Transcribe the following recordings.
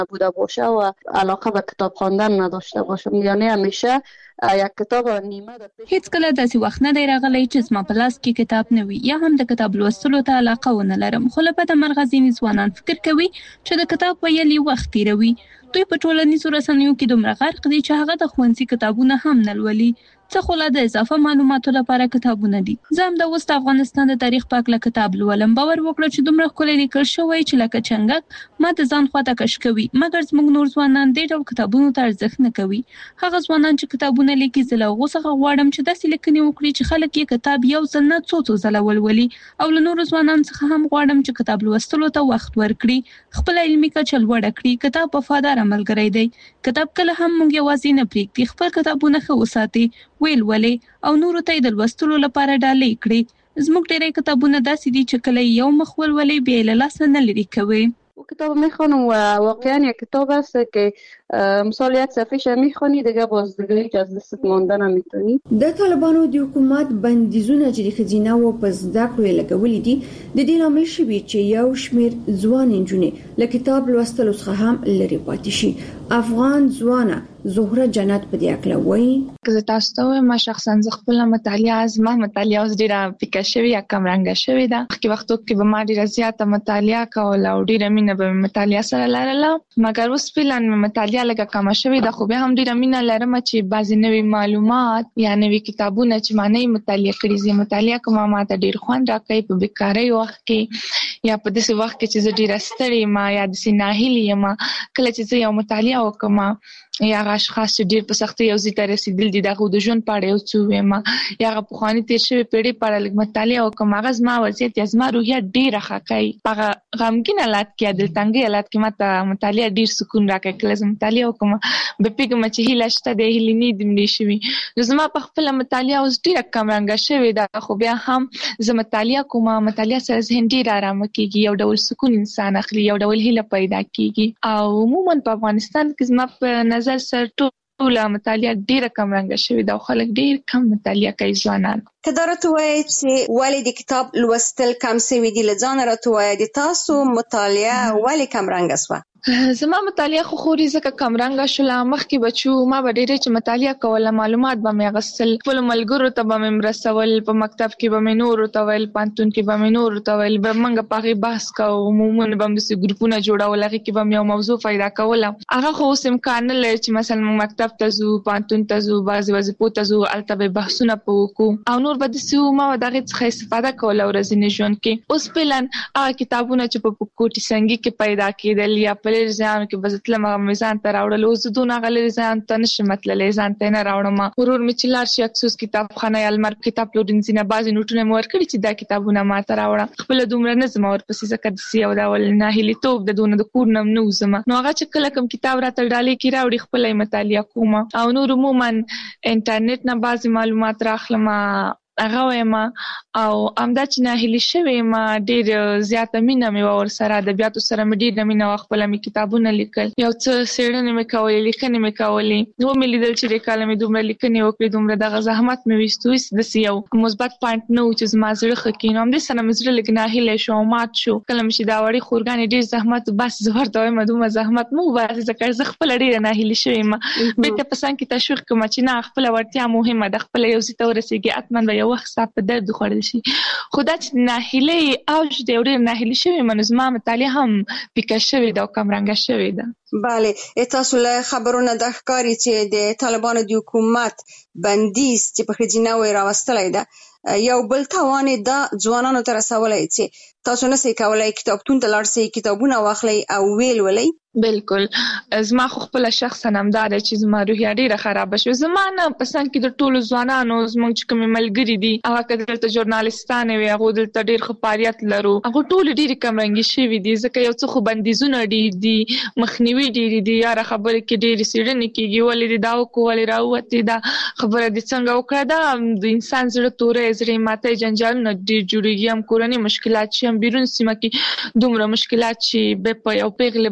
نبوده باشه و علاقه به کتاب خواندن نداشته باشم. یعنی همیشه یک کتاب نیمه ده هیڅ کله داسې وخت نه دی راغلی چې زما په لاس کې کتاب نه وي یا هم د کتاب لوستلو ته علاقه ونه لرم. خو له بده مرغه ځینې ځوانان فکر کوي چې د کتاب ویل یې وخت تیروي. دوی په ټولنیزو رسنیو کې دومره غرق دي چې هغه د ښوونځي کتابونه هم نه لولي. څه خو لا د اضافه معلوماتو لپاره کتابونه دي. زه هم د اوس د افغانستان د تاریخ په هکله کتاب لولم. باور وکړه چې دومره ښکلی لیکل شوی چې لکه چنګک ما د ځان خواته کش کوي. مګر زموږ نور ځوانان دې ډول کتابونو ته ارزښت نه کوي. هغه ځوانان چې کتابونه لیکي زه له هغو څخه غواړم چې داسې لیکنې وکړي چې خلک یې کتاب یو ځل نه څو ځله ولولي. او له نورو ځوانانو څخه هم غواړم چې کتاب لوستلو ته وخت ورکړي، خپله علمي کچه لوړه کړي. کتاب وفادار ملګری دی. کتاب کله هم موږ یوازې نه پرېږدي. خپل کتابونه ښه وساتئ، ویې لولئ او نورو ته یې د لوستلو لپاره ډالۍ کړئ. زموږ ډېری کتابونه داسې دي چې کله یو مخ ولولئ بیا یې له لاسه نه لرې کوئ. کتاب میخوانم و واقعا یک کتاب است که مثال یک صفحه‌ش میخوانی دیگه باز دیگه هیچ از دستت مانده نمیتونی. د طالبانو د حکومت بندیزونه چې د خزینه او په زده کړو لګولې دي د دې لامل شوی چې یو شمیر ځوان انجونې له کتاب لوستلو څخه هم لري پاتې شي. افغان ځوانه زهره جنت په دې اکله وایي که تاسو ته ما شخصا ز خپل مطالعه از ما مطالعه اوس ډیره پیکه شوی یا کم رنګه شوی ده. په وختو کې به ما ډیره زیاته مطالعه کوله او ډیره مینه به مطالعه سره لرله. مګر اوس فعلا مطالعه لږه کم شوی ده، خو به هم ډیره مینه لرم چې بعضی نوې معلومات یا نوې کتابونه چې ما نه مطالعه کړي زه مطالعه کوم. ما ته ډیر خوند راکوي په بیکارۍ وخت کې یا په داسې وخت کې چې زه ډیره ستړې ما یا داسې ناهیلې یم. کله چې زه یو مطالعه وکم یا هغه اشخاص چې ډیر په سختۍ یو ځای ته رسیدل دي دغه د ژوند په اړه یو څه ووایم یا هغه پخواني تیر شوي پیړۍ په اړه لږ مطالعه وکړم، هغه زما وضعیت یا زما روحیه ډېره ښه کوي. په هغه غمګین حالت کې یا دلتنګۍ حالت کې ماته مطالعه ډېر سکون راکوي. کله زه مطالعه وکړم به پوهېږم چې هیله شته دی، هیلې نه دي مړې شوي. نو زما په خپله مطالعه اوس ډېره کمرنګه شوې ده، خو بیا هم زه مطالعه کوم. مطالعه سره ذهن ډېر ارامه کېږي، یو ډول سکون انسان اخلي، یو ډول هیله پیدا کېږي. او عموما په افغانستان کې زما په نظر سره ټوله مطالعه ډیره کم رنګه شوې ده او خلک ډیر کم مطالعه کوي ځوانان. که دا راته وایي چې ولې د کتاب لوستل کم شوي دي، له ځانه راته وایي د تاسو مطالعه ولې کم رنګه شوه؟ زما مطالعه خو خوري ځکه کم رنګه شوله. مخکې بچو ما به ډېرې چې مطالعه کوله، معلومات به مې اخیستل، خپلو ملګرو ته به مې مرستول، په مکتب کې به مې نورو ته ویل، پوهنتون کې به مې نورو ته ویل، موږ په هغې بحث کوو. عموما به هم داسې ګروپونه جوړول، هغې کې به مې یو موضوع پیدا کوله. هغه خو اوس امکان نه لري چې مثلا موږ مکتب ته ځو، پوهنتون ته ځو، بعضې وظیفو ته ځو، هلته به بحثونه په وکړو او نور به داسې وو. ما به د هغې څخه استفاده کوله ورځني ژوند کې. اوس فعلا هغه کتابونه چې په کوټې سنګي کې پیدا کېدل یا په لرې ځایانو کې به زه تلم هغه مې ځان ته راوړل. اوس زه دونه هغه لرې ځایانو ته نشم تللی، ځان ته یې نه راوړم. ورور مې چې لاړ شي اکسوس کتابخانه یا لمر کتاب پلورنځي نه بعضې نوټونه مې ورکړي چې دا کتابونه ما ته راوړه. خپله دومره نه ځم ورپسې ځکه داسې یو ډول ناهیلېتوب د دونه د کور نه نه وځم. نو هغه چې کله کوم کتاب راته ډالۍ کې راوړي خپله یې مطالعه کوم او نور عموما انټرنیټ نه بعضې معلومات راخلم هغه وایم. او همدا چې ناهیلي شوې یم ډېر زیاته مینه مې وه ورسره، ادبیاتو سره مې ډېره مینه وه. خپله مې کتابونه لیکل، یو څه څېړنې مې کولې، لیکنې مې کولې. ومې لیدل چې دې کاله مې دومره لیکنې وکړې، دومره دغه زحمت مې ویستو، هېڅ داسې یو مثبت پوینټ نه و چې زما زړه ښه کړي. نو همدې سره مې زړه لږ ناهیلی شو او مات شو. کله مې چې دا وړې خورګانې ډېر زحمت بس زه ورته وایم دومره زحمت مه وباسې ځکه زه خپله ډېره ناهیلي شوې یم. بېرته په ځان کې تشویق کوم چې نه خپله وړتیا مهمه ده، خپله یو ځای ته ورسېږي حتما به یو وخت ستا په درد وخوړل شي. خو دا چې ناهیلۍ اوج دی او ډېر ناهیلي شوې یم نو زما مطالعه هم پیکه شوې ده او کمرنګه شوې ده. بله، تاسو له خبرونو دا ښکاري چې د طالبانو د حکومت بندیز چې په ښځینه یې راوستلی ده یو بل تاوان یې دا ځوانانو ته رسولی چې تاسو نسئ کولی کتابتون ته لاړ شئ، کتابونه واخلئ او ویې لولئ. بالکل زما خو خپله شخصا همدا ده چې زما روحیه ډېره خرابه شوې. زما نه په څنګ کې د ټولو ځوانانو زموږ چې کومې ملګري دي هغه که دلته ژورنالستانې وي هغوی دلته ډېر ښه فعالیت لرو، هغوی ټولې ډېرې کمرنګې شوي دي ځکه یو څه خو بندیزونه ډېر دي، مخنیوي ډېرې دي، یاره خبرې کې ډېرې څېړنې کېږي، ولې دې دا وکړو، ولې راووتې، دا خبره دې څنګه وکړه. دا د انسان زړه توری، زړه یې ماتی، جنجالونه ډېر جوړېږي، هم کورني مشکلات شي، هم بیرون سیمه کې دومره مشکلات چې په یو پیغلې باندې. نو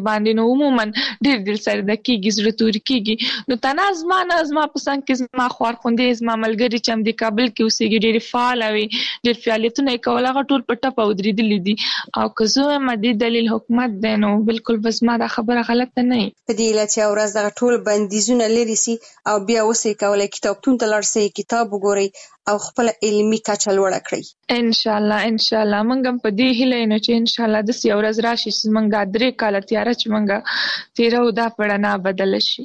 عموما ډېر سره د کېږي زړه توري کېږي. نو تنها زما په څنګ کې زما خوارخوندې زما ملګري چې هم د کابل کې اوسېږي ډېرې فعاله وي، ډېر فعالیتونه یې کول، هغه ټول په ټپه ودرېدلي دي. او که زه وایم دې دلیل حکومت دی نو بالکل به زما دا خبره غلطه نه وي. په دې علت چې ورځ دغه ټول بندیزونه لرې سي او بیا اوسئ کولی کتابتون ته لاړ شئ، کتاب وګورئ او خپله علمي کچه لوړه کړئ. انشاءالله موږ هم په دې هیله یو چې انشاءالله داسې یو ورځ راشي چې موږ دا 3 کاله تیاره چې موږ تیرو دا په رڼا بدله شي.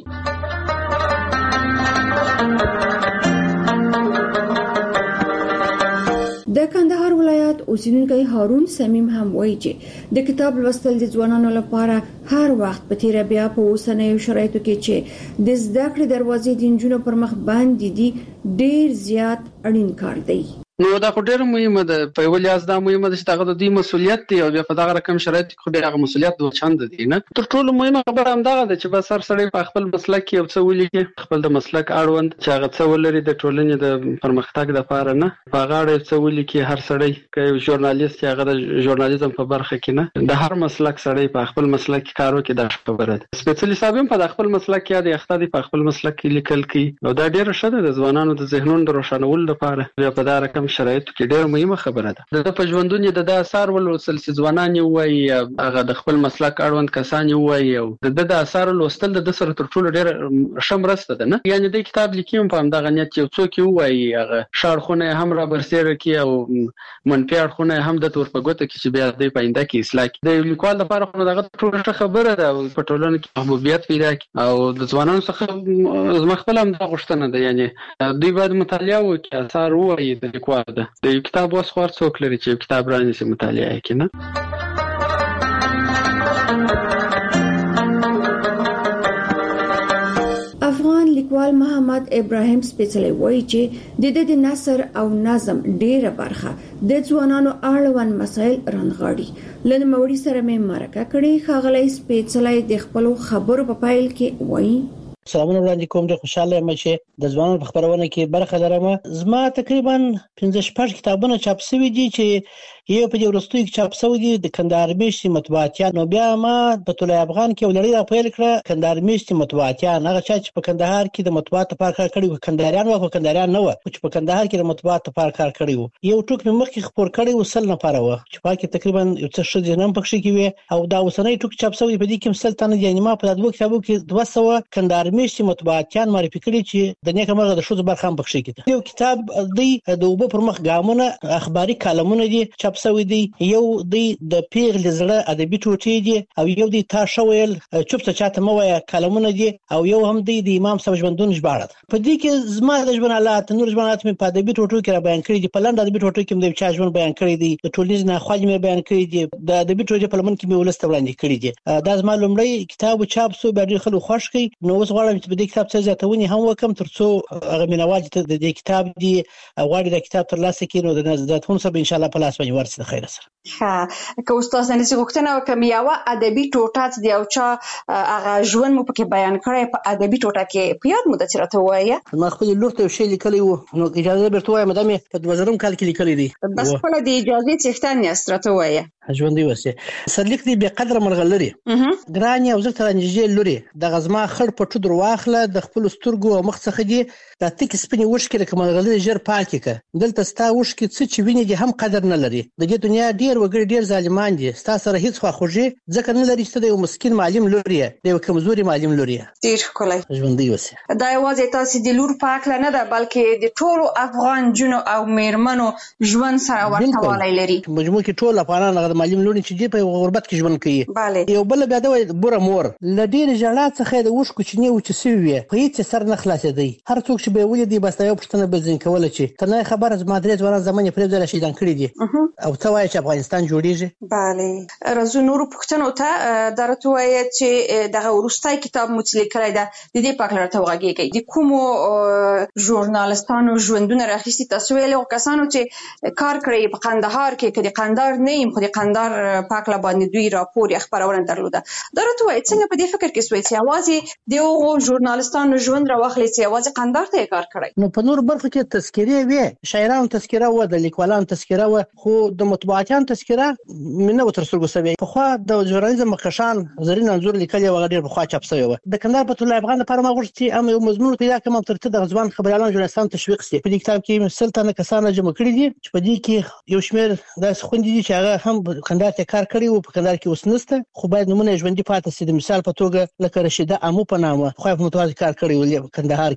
د کندهار ولایت اوسیدونکی هارون سمیم هم وایي چې د کتاب لوستل د ځوانانو لپاره هر وخت په تیره بیا په اوسنیو شرایطو کې چې د زده کړې دروازې د نجونو پر مخ باندې دي ډیر زیات اړین کار دی. نو دا خو ډېره مهمه ده، په یو لحاظ دا مهمه ده چې دغه د دوی مسؤلیت دی او بیا په دغه رقم شرایط کې خو بیا هغه مسؤلیت دوه چنده دی نه. تر ټولو مهمه خبره همدغه ده چې بس هر سړی په خپل مسلک کې یو څه ولیکي، خپل د مسلک اړوند چې هغه څه ولري د ټولنې د پرمختګ دپاره نه، په هغه اړه یو څه ولیکي. هر سړی که یو ژورنالیست چې هغه د ژورنالیزم په برخه کې نه، د هر مسلک سړی په خپل مسلک کې کار وکړي، دا خبره ده. سپېڅلي صاحب هم په خپل مسلک کې د یخته دی په خپل مسلک کې لیکل کوي او دا ډېره ښه ده د ځوانانو د ذهنونو د روښانولو لپاره. بیا په دا رقم شرایطو کې ډېره مهمه خبره ده. د په ژوندون د اثار ولوستل چې ځوانان یې ووایي، هغه د خپل مسلک اړوند کسان یې ووایي او د اثار لوستل د سره تر ټولو ډېره ښه مرسته ده نه. یعنې د کتاب لیکي هم په همدغه نیت یو څوک یې ووایي، هغه ښه اړخونه یې هم رابرسېره کړي او منفي اړخونه یې هم درته ور په ګوته کړي چې بیا دوی په آینده کې اصلاح کړي. د یو لیکوال لپاره خو دغه ټوله ښه خبره ده او په ټولنه کې محبوبیت پیدا کړي. او د ځوانانو څخه زما خپله همدا غوښتنه ده، یعنې دوی باید مطالعه وکړي، اثار ووایي د لیکوال ده. د یو کتاب اوس خو هر څوک لري چې یو کتاب رانیسي مطالعه یې کړي نه. افغان لیکوال محمد ابراهیم سپیڅلی وایي چې د نثر او نظم ډیره برخه د ځوانانو اړوند مسایل رانغاړي. له نوموړي سره مې مرکه کړې. ښاغلی سپیڅلی د خپلو خبرو په پیل کې وایي: سلامونه وړاندې کوم. ډېر خوشاله یم چې د ځوانانو په خبرونه کې برخه لرم. زما تقریبا 15 کتابونه چاپ شوي دي چې یو په دې وروستیو کې چاپ شوی دی د کندهار میشتې مطبوعاتیان. نو بیا ما په طلوع افغان کې یو لړۍ راپیل کړه، کندهار میشتې مطبوعاتیان. هغه چا چې په کندهار کې د مطبوعات لپاره کار کړی و، کندهاریان و، کندهاریان نه و چې په کندهار کې د مطبوعات لپاره کار کړی و. یو ټوک مې مخکې خپور کړی و 100 نفره و چې پکې تقریبا یو څه ښځې هم پکې کې وي او دا اوسنۍ ټوک چاپ شوی په دې کې 100 تنه دي. یعنې ما په دوه کتابو کې 200 کندهار میشتې مطبوعاتیان معرفي کړي چې د نیکه مرغه د ښځو برخه هم پکې کېده. یو کتاب دی د اوبو پر مخ ګامونه، اخباري کالمونه دي چاپ شوی دی. یو دی د پیغلې زړه ادبي ټوټې دي او یو دی تا شویل چوپته چاته مو وایه کالمونه دي او یو هم دی د امام صاحب ژوندون ژباړه ده. په دې کې زما د ژوند حالات، نور ژوند حالات مې په ادبي ټوټو کې را بیان کړي دي. په لنډ ادبي ټوټو کې مې د چا ژوند بیان کړی دی، د ټولنیز ناخوالې مې بیان کړي دي، د ادبي ټوټې په لمن کې مې ولس ته وړاندې کړي دي. دا زما لومړی کتاب چاپ شو، بیا ډېر خلک خوښ کړي. نو اوس غواړم چې په دې کتاب څه زیاتونې هم وکړم ترڅو هغه مینوال چې د دې کتاب دي غواړي د کتاب ترلاسه کړي نو د زیاتون سره ان شاء الله په لاس باندې ورسي د خیر سره. که استاد نه څه غوښتنه وکم یو ادبي ټوټه دی او چا هغه ژوند مو پکې بیان کړی په ادبي ټوټه کې په یاد مو د چرته وایي. ما خپل لور ته شی لیکلی و، نو اجازه درته وایم مدام په 2000 کال کې لیکلی دی. بس خپل د اجازه څښتن یې سترته وایي. ژوندۍ وسه سرلیک دی به قدر مرغلري ګرانی او زه ترنجې لوري د غزما خړ پټو در واخله د خپل سترګو او مخ څخه دی د تک سپینې وشکې لکه مرغلري ژر پاکه ک دلته ستا وشکې څه چې ویني دي هم قدر نه لري. د دې دنیا ډیر وګړي ډیر ظالمان دي، ستا سره هیڅ خواخوږي ځکه نه لري چې د یو مسکین معلم لوري د یو کمزوري معلم لوري. ډیر ښکلی ژوندۍ وسه. دا یوازې تاسو د لور پاک نه ده بلکې د ټولو افغان جنو او میرمنو ژوند سره ورته والی لري. مجموع کې ټول افغانان د معلم لوري چې په غربت کې ژوند کوي. بله یو بل بیا د بوره مور لډیر ژړا څخه د وښکو چنی و چې سوي په هیڅ سر نه خلاصېدی. هر څوک چې به ولې دی بس یو پښتنه به ځین کوله چې تنه خبر از مادرې ځوان زمانه پرې ځل شیدان کړی دي او څه وایي چې افغانستان جوړیږي. بله راځو نور پښتنو ته درته وایي چې دغه ورستای کتاب مو چې لیکلی ده د دې په اړه توغږیږي د کومو ژورنالستانو ژوندونه راخیستي تاسو ویلو کسانو چې کار کړی په قندهار کې کدي قندهار نه يم خو د قندهار پاکله باندې دوی راپور یا خبرونه درلوده. دا راته وایي څنګه په دې فکر کې سوي چې یوازې د هغو ژورنالستانو ژوند راواخلي چې یوازې قندهار ته کار کړی. نو په نور برخو کې تذکرې وي، شاعرانو تذکره و، د لیکوالانو تذکره و، خو د مطبوعاتیان تذکره منه تر څو سوي په خوا د ژورنالیزم مخکشان زرین انزور لیکلي و غیر په خوا چاپ شوی و د کندهار په طلاب افغان لپاره ما غوښتي ام یو مضمون پیدا کوم تر ته د ځوان خبريالانو ژورنالستانو تشویق سي په دې کتاب کې سلطنه کسانه جمع کړی دي چې په دې کې یو شمېر د خوندې دي چې هغه هم کندهار ته کار کړی او په کندهار کې اوس نشته خو باید نمونه ژوندۍ پاتې سي د مثال په توګه لکه رشیده امو په نامه خو په متوازی کار کړی و کندهار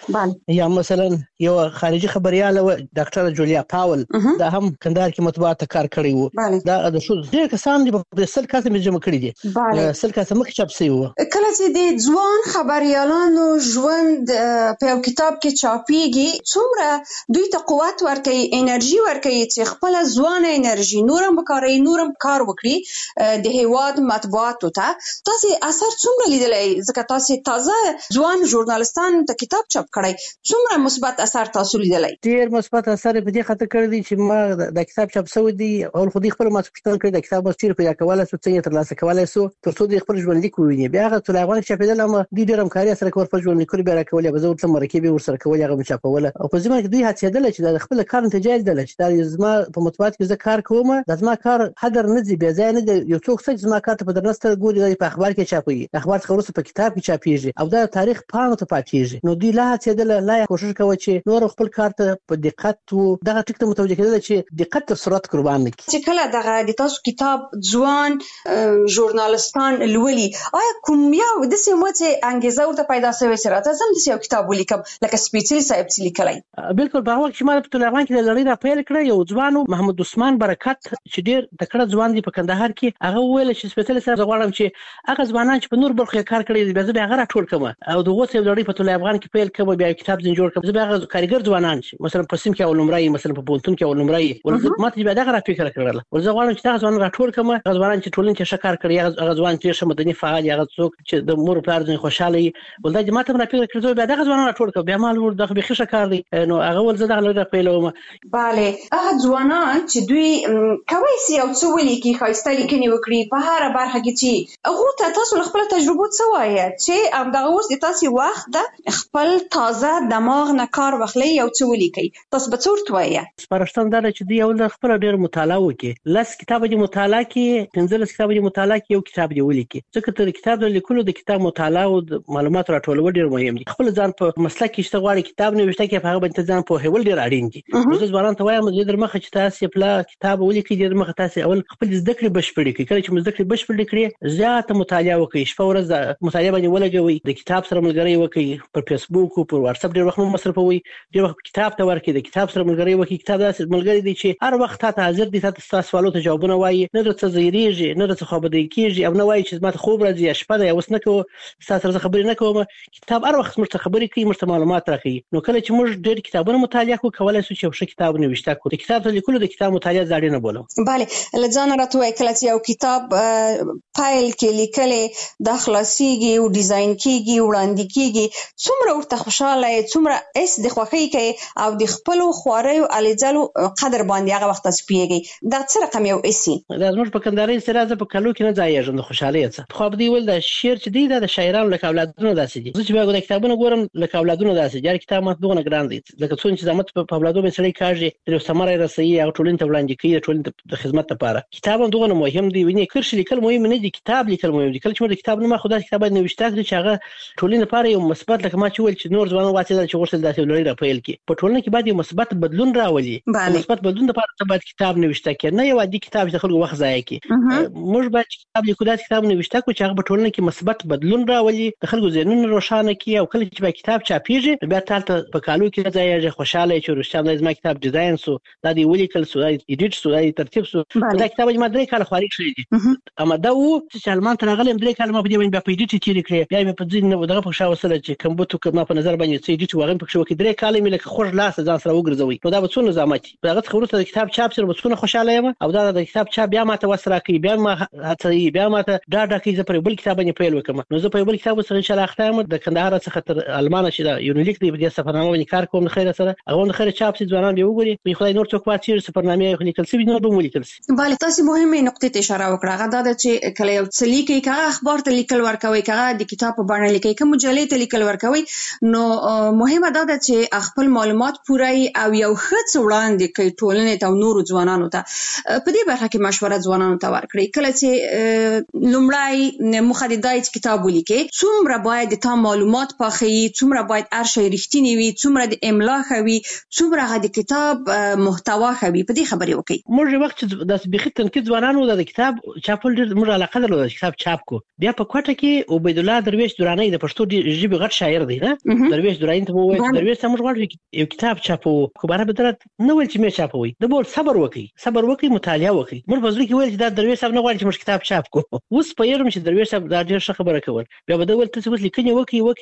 کې یا مثلا یو خارجي خبريال و ډاکټر جولیا پاول دا هم کندهار کې مطبوعات کار کړی و دا د شو ډېر کسان د سل کسه جمع کړی دي سل کسه مخ چاپ شوی و کله چې د ځوان خبريالانو ژوند په یو کتاب کې چاپیږي څومره دوی ته قوت ورکوي انرژي ورکوي چې خپل ځوان انرژي نورم وکړي نورم کار وکړي د هیواد مطبوعاتو ته تاسو اثر څومره لیدلای ځکه تاسو تازه ځوان ژورنالستان ته کتاب چاپ کړی څومره مثبت اثر تاسو لیدلای ډیر مثبت اثر په دې خاطر کړی دی چې ما د کتاب چاپ شوی دی او خو دې خپل ماسپټن کړی د کتاب مستیر پیدا کولای سو څنګه تر لاسه کولای سو تر څو د خپل ژوند لیک وویني بیا هغه ټول افغان چاپیدل هم د ډیر همکاري سره کور په ژوند لیکل بیا راکولې به زه ورته مرکه ور سره کولای هغه چاپول او په ځمکه دوی هڅېدل چې د خپل کار نتیجه دل چې دا زما په مطبوعات کې زه کار کوم د زما کار هدر نه دی بیا ځای نه یو څوک چې زما کار په درنسته ګوري په اخبار کې چاپي اخبار څخه ورسره په کتاب کې چاپیږي او دا تاریخ پاڼو ته پاتېږي نو دوی لا هڅېدل لا کوشش کوي چې نور خپل کار ته په دقت او دغه ټکو متوجه کېدل چې دقت تر سرعت قربان نکړي چې کله دغه د تاسو کتاب ځوان ژورنالستان لولي آیا کوم یو د سیمه انګیزه ورته پیدا شوی چې راته زم د یو کتاب ولیکم لکه سپیڅلی صاحب چې لیکلای بالکل په وخت چې ما په ټولګان کې د لړۍ را پیل کړ یو ځوانو محمد عثمان برکت چې ډیر تکړه ځوان دی په کندهار کې هغه ویل چې سپیڅلی صاحب غواړم چې هغه ځوانان چې په نور برخه کار کړی دی به هغه ټول کوم او دغه څه لړۍ په ټولګان کې پیل کوم بیا کتاب زین جوړ کوم زه هغه کاریګر ځوانان چې مثلا په سیم کې اولمرای مثلا په بولتون کې اولمرای ولزه ماته به دغه را فکر کړل ولزه غواړم چې هغه ځوانان را ټول کوم هغه ځوانان چې ټولنې کې شکار کړی هغه ځوان چې مدني فعال هغه څوک چې د مور پلار ځین خوشاله ولدا چې ماته را فکر کړو بیا دغه ځوانان را ټول کوم بیا مال ور دغه به ښه کار دی نو هغه ولزه دغه لړۍ پیلوم bale هغه ځوانان چې دوی کوي سي او څو ولیکي خاصه لیکنې وکړي په هر برخه کې چې هغه ته تاسو خپل تجربه څه وایي چې همدغه اوس د تاسو وخت د خپل تازه دماغ نه کار واخلي او څو ولیکي تاسو به څورت وایي سپارښتنه ده چې دی اول خپل ډیر مطالعه وکړي لس کتاب دی مطالعه کې 15 کتاب دی مطالعه کې یو کتاب دی ولیکي ځکه تر کتاب د لیکلو د کتاب مطالعه او معلومات راټولول ډیر مهم دي خپل ځان په مسلک کې شته کتاب نوښته کې په هغه باندې ځان په هول ډیر اړین دي زه ځوانان ته وایم چې در مخه چې تاسو په کتاب ولیکي در مخه تاسو اول خپل زده کړې بشپړې کړئ کله چې زده کړې بشپړې کړئ زیاته مطالعه وکړئ شپه ورځ مطالعه باندې ولګوي د کتاب سره ملګری وکړئ پر فیسبوک او پر واتس اپ ډیر وخت مصرفوي ډیر وخت کتاب ته ورکړئ د کتاب سره ملګری وکړئ کتاب داسې ملګری دی چې هر وخت ته حاضر دي تاسو سوالو ته جوابونه وایي نه درته زیریږي نه درته خوب دی کیږي او نه وایي چې ماته خوب راځي شپه ده اوس نه کوم تاسو سره خبرې نه کوم کتاب هر وخت مرته خبرې کوي مرته معلومات راکوي نو کله چې موږ ډېر کتابونه مطالعه کوو کولای شو چې یو کتاب نوښته کړو د کتاب ته لیکلو د کتاب مطالعه ځاړي نه بولم bale لځان راته وای کله چې یو کتاب فایل کې لیکلې د خلاصيږي او ډیزاین کیږي وړاندې کیږي څومره ورته خوشاله څومره اس د خوخي کوي او د خپل خواري او الیزلو قدر باندې هغه وخت سپیږي دا څه رقم یو اسی دا زموږ په کندهاري سره ز په کلو کې نه ځایږم د خوشحالي څه خو به دی ول د شعر چې دی د شاعرانو لکه اولادونه داسې دي چې به د کتابونو ګورم لکه اولادونه داسې یار کتاب ماته دغه ګران دي لکه څون چې زمت په اولادو به سړی کاږي د سمره رسي او ټولین ته وړاندې کوي ټولین د خدمت لپاره کتاب هم دغه مهم دی ویني کرش لیکل مهم نه دي کتاب لیکل مهم دي کله چې د کتاب نه خو د کتاب نه وشته چې هغه ټولین لپاره یو مثبت لکه ما چې ول چې نور ځوانان واڅل چې ورسل داسې لري را پیل کی په ټولنه کې باید یو مثبت بدلون راولي مثبت بدلون لپاره باید کتاب نه وشته کې نه یو عادي کتاب چې خلکو وخت ضایع کوي موږ باید کتاب لیکو دا کتاب نه وشته کو چې هغه په ټولنه کې مثبت بدلون راولي د خلکو ذهنونه روښانه کړي او کله چې کتاب چاپیږي بیا تاسو په کالو کې ځای خوشاله چې روښانه زما کتاب ډیزاین سو دا دی ولیکل سو دا ایډیټ سو دا ترتیب سو دا کتاب ما درې کال خاري کړی اما دا و چې سلمان تر غلم درې کال ما په دې باندې په ایډیټ تیر کړی بیا په ځین دغه په شاو سره چې کمبوتو کما په نظر باندې چې ایډیټ وغم په شو کې درې کال مې لکه خوش لاس ځان سره وګرځوي نو دا به څونه نظامت دغه خبرته د کتاب چاپ سره به څونه خوشاله یم او دا د کتاب چاپ بیا ما ته وسره کوي بیا ما هڅوي بیا ما ته دا کوي چې پر بل کتاب باندې پیل وکم. نو زه په بل کتاب سره ان شاء الله اختم د کندهار څخه تر المان چې دا یونیلیک دی په دې سفرنامه باندې کار کوم خیر سره هغه د خیر چاپ سي ځوانان به وګوري په خدای نور څوک واچي سفرنامه لیکل سي نور به لیکل سي. بله تاسو مهمه نقطه ته اشاره وکړه هغه دا چې کله یو څه لیکي هغه اخبار ته لیکل ورکوي هغه د کتاب په بڼه لیکي کوم مجلې ته لیکل ورکوي نو مهمه دا چې خپل معلومات پوره او یو ښه وړاندې کوي ټولنې ته او نور ځوانانو ته په دې برخه کې مشوره ځوانانو ته ورکړي کله چې لومړی مخددای کتاب ولیکي څومره باید د معلومات پاخي څومره باید هر شی رښتینی وي څومره د املا خوي څومره د کتاب محتوا خوي په دې خبرې وکي. موږ وخت د بخښ تنقید ځوانانو د کتاب چاپول ډېر موږ علاقه درلوده کتاب چاپ کو بیا په کوټه کې عبید الله درویش درانی د پښتو ژبې غټ شاعر دی نه درویش درانی ته وایي درویش موږ غواړو یو کتاب چاپو خو بار به درت نو ول چې مې چاپوي د بول صبر وکي مطالعه وکي موږ په ځل کې ویل چې دا درویش صاحب نه غواړي چې موږ کتاب چاپ کو اوس په يرم چې درویش صاحب دا ډېر ښه خبره کوي بیا به ول تاسو لیکنه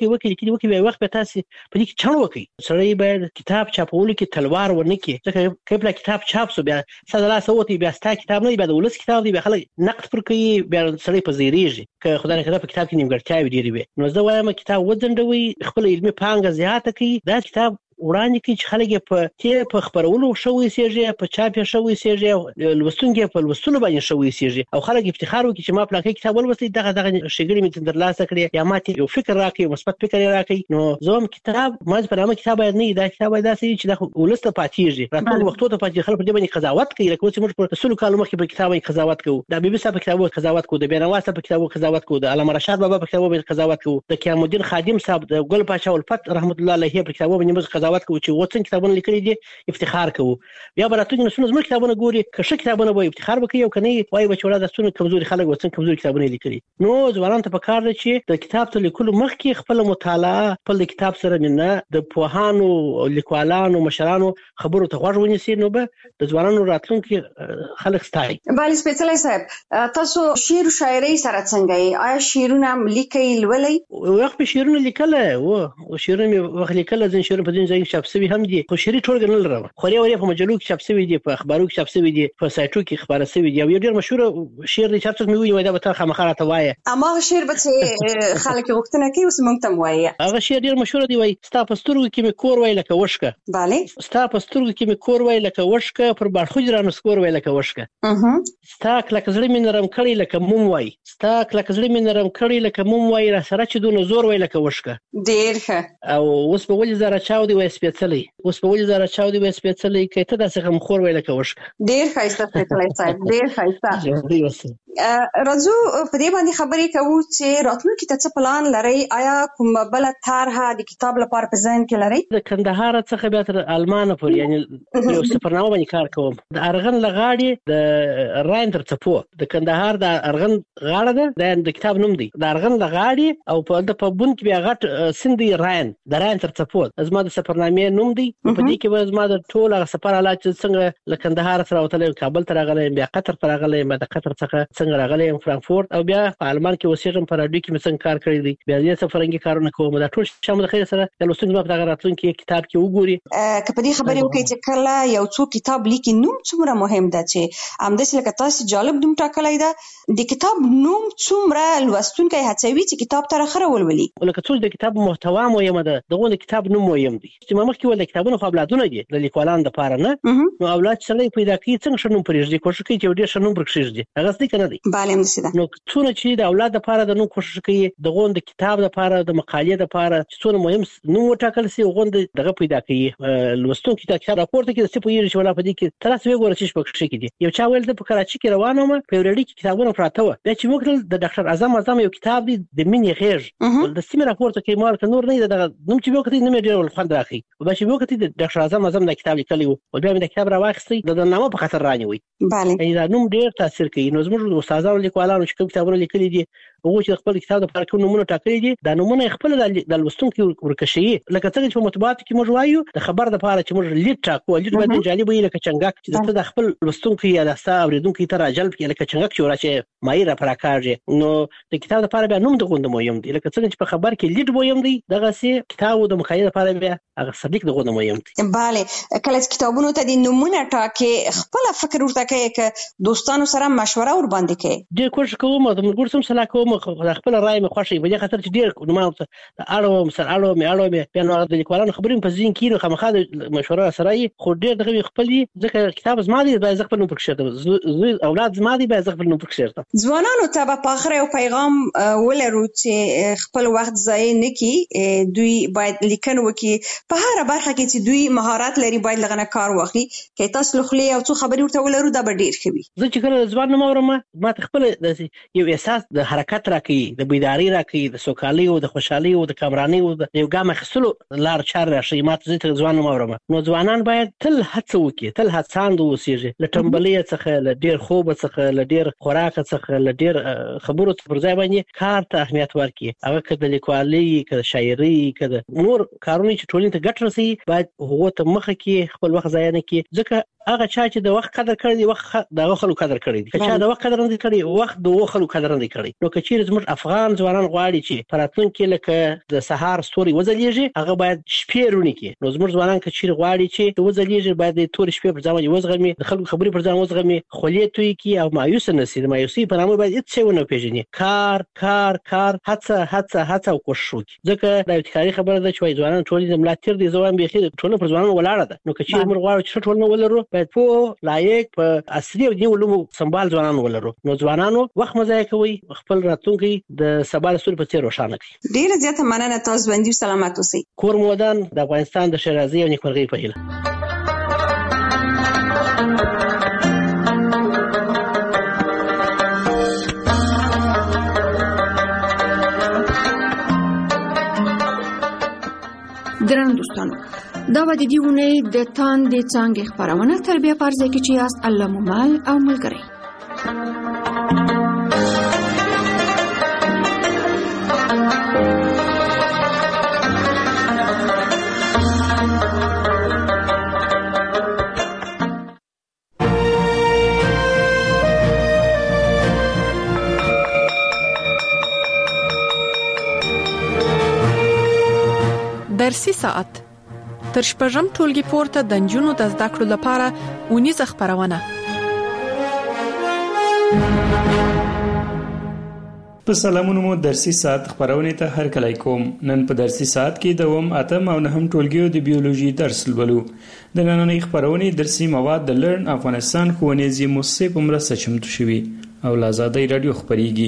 وکي بیا وخت به تاسو په دې کې چڼ وکي سړی باید کتاب چاپول کې تلوار ونه کی ځکه کله کتاب چاپ سو بیا ساده سوتي بیا ستا کتاب نه بیا د ولس کتاب دی بیا خلک نقد پر کوي بیا سړی په زیریږي که خدای نه کړه په کتاب کې نیمګړتیاوي ډېرې وي نو زه وایم کتاب وځنډوي خپل علمي پانګه زیاته کړي دا کتاب وړاندې کې چې خلک په خبرولو شوی سیږي په چاپ شوی سیږي لوستونکي په لوستلو باندې شوی سیږي او خلک افتخار وکړي چې ما په لکه کتاب ولوستي دغه شګړې مې تر لاسه کړې یا ماته یو فکر راکړي مثبت فکر راکړي نو زوم کتاب ما په نامه کتاب نه دا کتاب دا سي چې د ولسته پاتېږي راتلو وختو ته پاتې خلک په دې باندې قضاوت کوي لکه چې موږ په رسول کال مخکې په کتاب باندې قضاوت کوو د بیبي صاحب په کتاب قضاوت کوو د بینوا صاحب په کتاب قضاوت کوو د علامه رشاد بابا په کتاب باندې قضاوت کوو د قیام الدین خادم صاحب د ګل پاشا الفت رحمت الله علیه په کتاب باندې موږ قضاوت کوو چې وڅن کتابونه لیکلي دي افتخار کوو بیا براتونی نسونه زموږ کتابونه ګوري که ښه کتابونه وایي افتخار وکړي او کني وایي بچوړه د ستونو کمزوري خلک وڅن کمزوري کتابونه لیکلي نو ځوانان ته پکار دي چې د کتاب ته لیکلو مخکې خپل مطالعه خپل کتاب سره نه د پوهانو لیکوالانو مشرانو خبرو ته غوږ ونیسي نو به د ځوانانو راتلونکي خلک ستایي. بل سپیڅلی صاحب تاسو شعر او شاعري سره څنګه یې آیا شعرونه لیکي لولي وخت په شعرونه لیکل او شعرونه وخت لیکل ځین شعر په دې ځای کې چاپ شوی هم دي خو شعري ټولګه نه لرم خو لري په مجلو کې چاپ شوی دي په اخبارو کې چاپ شوی دي په سایټو کې خبره شوی دي یو ډېر مشهور شعر دی چې تاسو مې ویل دا به تاسو خامخا راته وایي اما شعر به چې خلک وختونه کوي اوس موږ ته وایي هغه شعر ډېر مشهور دی وایي ستا په سترګو کې مې کور وای لکه وشکه bale ستا په سترګو کې مې کور وای لکه وشکه پر باړخو جرانو سکور وای لکه وشکه ستا کلک زړه مې نرم کړی لکه موم وای ستا کلک زړه مې نرم کړی لکه موم وای را سره چې دونه زور وای لکه وشکه ډېر ښه او اوس په ولې زره چاو دی وای سپېڅلی اوس په ولې زره چاو دی وای سپېڅلی کې ته داسې هم خور وای لکه وشکه ډېر ښایسته سپېڅلی صاحب ډېر ښایسته راځو په دې باندې خبرې کوو چې راتلونکي ته څه پلان لرئ آیا کوم بل طرحه د کتاب لپاره په ذهن کې لرئ د کندهار څخه بیا تر المان پورې یعنی یو سفرنامه باندې کار کوم د ارغن لغاړي د راین تر څپو د کندهار د ارغن غاړه ده د کتاب نوم دی د ارغن لغاړي او په بون کې بیا غټ سندي راین د راین تر څپو زما د سفرنامې نوم دی په دې کې زما د ټول سفر حالات څنګه له کندهار سره وتل کابل ته راغلی بیا قطر ته راغلی د قطر څخه څنګه راغلی فرانکفورت او بیا په المان کې وسیږم په راډیو کې څنګه کار کړی دی بیا دې سفرنګي کارونه کوم دا ټول شامل خیر سره د لوستونکو په دغه راتلونکي کتاب کې وګوري که په دې خبرې وکړي چې کله یو څوک کتاب لیکي نوم څومره مهم ده چې همداسې لکه تاسو جالب نوم ټاکلی ده د کتاب نوم څومره لوستونکی هڅوي چې کتاب ته راخره ولولي لکه څو د کتاب محتوا مهمه ده دغه د کتاب نوم مهم دی چې ما مخکې ول کتابونه خو اولادونه دي د لیکوالانو لپاره نه نو اولاد سره پیدا کوي څنګه شنو پرېږدي کوشش کوي چې ډېر شنو پرېږدي هغه څه کنه دی bale همداسې نو څونه چې د اولاد لپاره د نوم کوشش کوي دغه د کتاب لپاره د مقالې لپاره څونه مهم نوم وټاکل سي غوند دغه پیدا کوي لوستونکو ته کتاب راپورته کې څه پوهیږي چې ولا په دې کې تر څو وګورئ چې په کې دي یو چا ویل د کراچي کې روانم په ورډي کې کتابونه پراته و بیا چې موږ د ډاکټر اعظم یو کتاب دی د مینې غېږ د سیمه راپورته کې مال نور نه دغه نوم چې موږ ته نه مې ډېر خوند راخي او بیا چې موږ ته د ډاکټر اعظم د کتاب لیکلی و او بیا مې د کتاب راوخستی د نامه په خاطر رانیوي bale دا نوم ډېر تاثیر کوي نو زموږ استادانو لیکوالانو چې کوم کتابونه لیکلي دي هغه چې خپل کتاب د پاره کوم نمونه ټاکلي دي دا نمونه خپل د لوستونکو ورکشي لکه څنګه چې په مطبوعاتو کې موږ وایو د خبر د پاره چې موږ لیک ټاکو لیک باندې جالب وي لکه چنګاک چې د خپل لوستونکو یا د ستا اوریدونکو ته راجلب کړي لکه چنګاک چې ورچې مایره پر کارږي نو د کتاب د پاره بیا نوم د غوند مهم دی لکه څنګه چې په خبر کې لیک مهم دی دغه سي کتاب د مخاطب لپاره بیا هغه صدیق د غوند مهم دی bale کله چې کتابونو ته د نمونه ټاکي خپل فکر ورته کوي ک دوستانو سره مشوره ور باندې کوي د کوشش کوم د مرګور سم سلا کوم خپل رائے مې خوښي په دې خاطر چې ډېر ما اړوم سر اړوم بیا نو د لیکوالانو خبرې په ځین کې نو خامخا د مشوره سره خو ډېر دغه خپل ځکه کتاب زما دی باید خپل نو پکښته زوی اولاد زما دی باید خپل نو پکښته ځوانانو ته په اخر یو پیغام ولرو چې خپل وخت ضایع نه کړي دوی باید لیکنه وکړي په هر برخه کې چې دوی مهارت لري باید لغنه کار واخلي کې تاسو لخلې او څو خبرې ورته ولرو دا به ډېر ښه وي زه چې کله ځوان نوم اورم ما خپل یو احساس د حرکت راکړي د بیداری راکړي د سوکالۍ او د خوشحالۍ او د کامرانۍ او د یو ګام اخیستلو لار چار راشي ما ته ځوان نوم اورم نو ځوانان باید تل هڅه وکړي تل هڅاند اوسېږي له ټمبلۍ څخه له ډېر خوب څخه له ډېر خوراک څخه له ډېر خبرو پر ځای باندې کار ته اهمیت ورکړي هغه که د لیکوالۍ که د شاعرۍ که د نور کارونه چې ټولنې ته ګټه رسوي باید هغو ته مخه کړي خپل وخت ضایع نه کړي ځکه هغه چا چې د وخت قدر کړی دی وخت د خلکو قدر کړی دی چې د وخت قدر نه کړی وخت د خلکو قدر نه کړی نو که چیرې زموږ افغان ځوانان غواړي چې راتلونکي لکه د سهار ستوري وځلېږي هغه باید شپې رونی کې نو زموږ ځوانان که چیرې غواړي چې وځلېږي باید د تور شپې پر ځای وزغمي د خلکو خبرې پر ځای وزغمي خولې توي کی او مایوس نه سي د مایوسي په نامه باید هیڅ څه ونه پیژني کار هڅه او کوشش وکړي ځکه دا یو تکراري خبره ده چې وایي ځوانان ټولنې د ملا تیر دي ځوان بيخي ټولنه پر ځوانانو ولاړه ده نو که چیرې موږ غواړو چې ټولنه ولرو باید په لایق په عصري او دیني علومو سمبال ځوانان ولرو نو ځوانانو وخت مضایع کوي خپل راتلونکي د سبا د ستوري په څیر روښانه کړي ډیره زیاته مننه تاسو باندې سلامات اوسئ کور مودان د افغانستان د شیرازي او نیکمرغۍ په هیله درنو دوستانو دا و د دې ونې د تاندې څانګې خپرونه تر بیا پرځای کې چې یاست الله مو مل او ملګری درسي ساعت تر شپږم ټولګي پورته د نجونو د زده کړو لپاره ونیزه خپرونه په سلامونو مو درسي ساعت خپرونې ته هر کله کوم نن په درسي ساعت کې دوم اتم او نهم ټولګیو د بیولوژي درس لولو د نننۍ خپرونې درسي مواد د لرن افغانستان ښوونیزې مؤسسې په مرسته چمتو شوي او له آزادۍ راډیو خپرېږي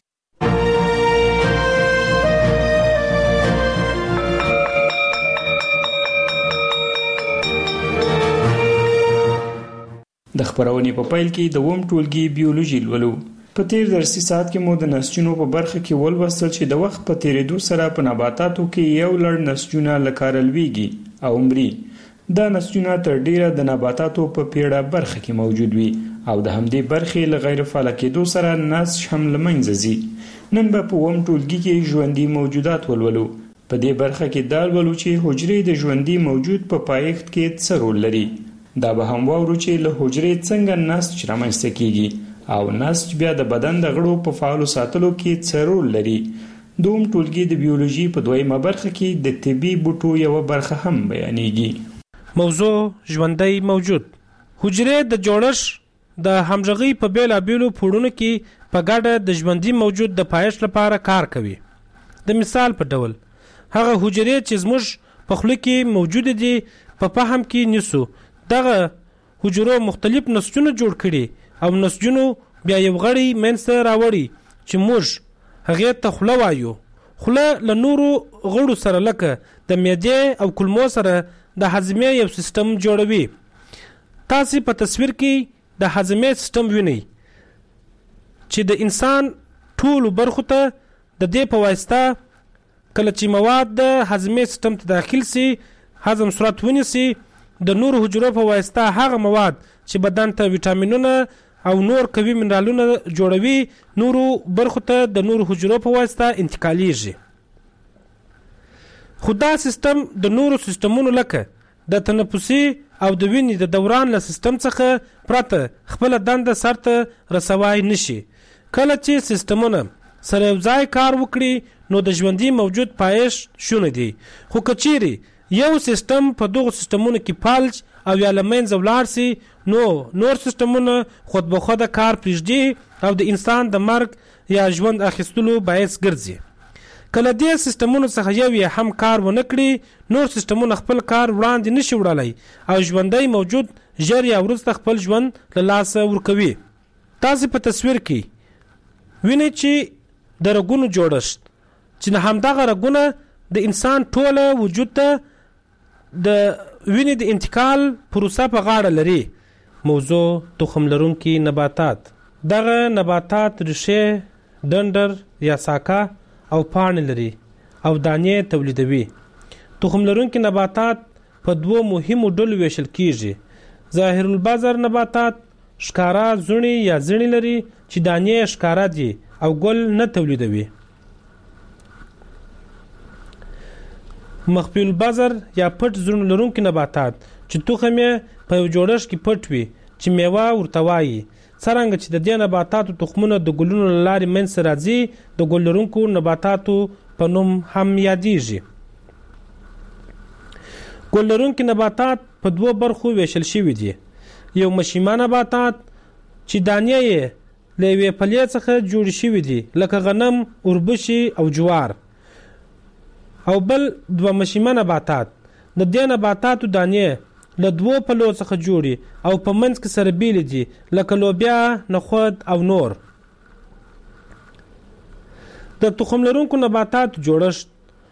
د خپرونې په پیل کې دوم ټولګي بیولوژي لولو په تیر درسي ساعت کې مو د نسجونو په برخه کې ولوستل چې د وخت په تیریدو سره په نباتاتو کې یو لړ نسجونه لکارلويږي او مري دا نسجونه تر ډیره د نباتاتو په پیړه برخه کې موجود وي او د همدې برخې له غیر فعال کېدو سره نسج هم له منځه ځي نن به په وم ټولګي کې ژوندي موجودات ولولو په دې برخه کې دا ولولو چې حجرې د ژوندي موجود په پایښت کې څه رول لري دا به هم واورو چې له حجرې څنګه نسج رامنځته کیږي او نسج بیا د بدن د غړو په فعالو ساتلو کې څه رول لري دوم ټولګي د بیولوژي په دویمه برخه کې د طبي بوټو یو برخه هم بیانېږي موضوع ژوندی موجود حجرې د جوړښت د همغږۍ په بیلابیلو پوړونو کې په ګډه د ژوندي موجود د پایښت لپاره کار کوي د مثال په ډول هغه حجرې چې زموږ په خوله کې موجود دي په فهم کې نیسو دغه حجرو مختلف نسجونه جوړ کړي او نسجونو بیا یو غړی منځته راوړي چې موږ هغه ته خوله وایو خوله له نورو غړو سره لکه د معدې او کولمو سره د هضمې یو سیستم جوړوي تاسو په تصویر کې د هضمې سیستم وینئ چې د انسان ټول برخو ته د دې په واسطه کله چې مواد د هضمې سیستم ته داخل سي هضم صورت ونیسي د نور حجرو په واسطه هغه مواد چې بدن ته ویټامینونه او نور قوي منرالونه جوړوي نورو برخو ته د نور حجرو په واسطه انتقالیږي خو دا سیستم د نورو سیستمونو لکه د تنفسي او د وینې د دوران له سیستم څخه پرته خپل دنده سرته رسوای نشي کله چې سیستمونه سره یو ځای کار وکړي نو د ژوندي موجود پایښت شونه دي خو کچيري یو سیستم په دغه سیستمونو کې فالج او یا لمنځه ولاړ سي نو نور سیستمونه خود به خود کار پرېږدي او د انسان د مرګ یا ژوند اخیستلو باعث ګرځي. کله دې سیستمونو څخه یو یې هم کار ونه کړي نور سیستمونه خپل کار وړاندې نشي وړلی او ژوندی موجود ژر یا وروسته خپل ژوند له لاسه ورکوي. تاسې په تصویر کې وینئ چې د رګونو جوړښت چې همدغه رګونه د انسان ټوله وجود ته د وینې د انتقال پروسه په غاړه لري. موضوع تخم لرونکي نباتات. دغه نباتات ریښې، ډنډر یا ساکه او پاڼې لري او دانې تولیدوي. تخم لرونکي نباتات په دوو مهمو ډلو ویشل کیږي. ظاهر البذر نباتات ښکارا زړي یا زړي لري چې دانې ښکارا دي او ګل نه تولیدوي. مخفي البذر یا پټ زړي لرونکي نباتات چې تخم یې په یو جوړښت کې پټ وي چې میوه ورته وایي. څرنګه چې د دې نباتاتو تخمونه د ګلونو له لارې منځته راځي د ګل لرونکو نباتاتو په نوم هم یادیږي. ګل لرونکي نباتات په دوو برخو ویشل شوي دي. یو مشیمه نباتات چې دانې یې له یوې پلې څخه جوړې شوي دي لکه غنم، اوربشې او جوار. او بل دوه مشیمه نباتات د دې نباتاتو دانې له دوو پلو څخه جوړي او په منځ کې سره بیلې دي لکه لوبیا، نخود او نور. د تخم لرونکو نباتاتو جوړښت.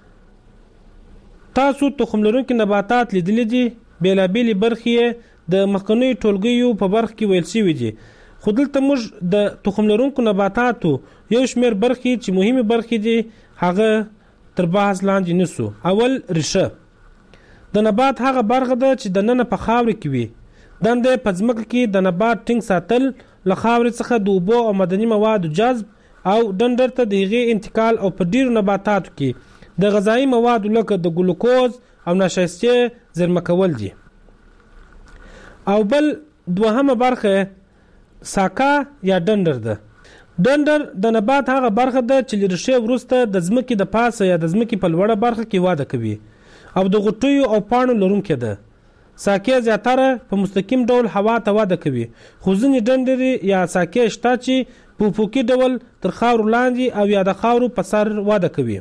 تاسو تخم لرونکي نباتات لیدلی دي. بیلابیلې برخې د مخکنیو ټولګیو په برخه کې ویل شوي دي، خو دلته موږ د تخم لرونکو نباتاتو یو شمېر برخې چې مهمې برخې دي هغه تر بحث لاندې نیسو. اول، ریښه. د نبات هغه برخه ده چې دننه په خاورې کې وي. دنده په ځمکه کې د نبات ټینګ ساتل، له خاورې څخه د اوبو او معدني موادو جذب او ډنډر ته د هغې انتقال او په ډیرو نباتاتو کې د غذایي موادو لکه د ګلوکوز او نشایستې زیرمه کول دي. او بل دوهمه برخه ساکه یا ډنډر ده. ډنډر د نبات هغه برخه ده چې له ریښې وروسته د ځمکې د پاسه یا د ځمکې په لوړه برخه کې وده کوي او د غوټیو او پاڼو لرونکې ده. ساکې زیاتره په مستقیم ډول هوا ته وده کوي، خو ځینې ډنډرې یا ساکې شته چې په افقي ډول تر خاورو لاندې او یا د خاورو په سر وده کوي.